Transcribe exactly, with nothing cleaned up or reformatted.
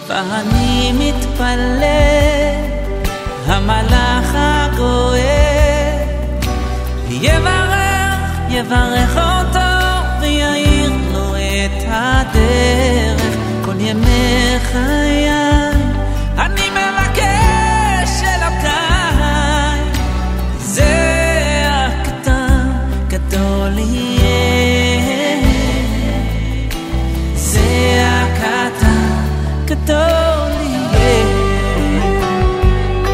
ואני מתפלל, המלאך הגואל יברך, יברך אותו ויעיר לו את הדרך כל ימי חיי.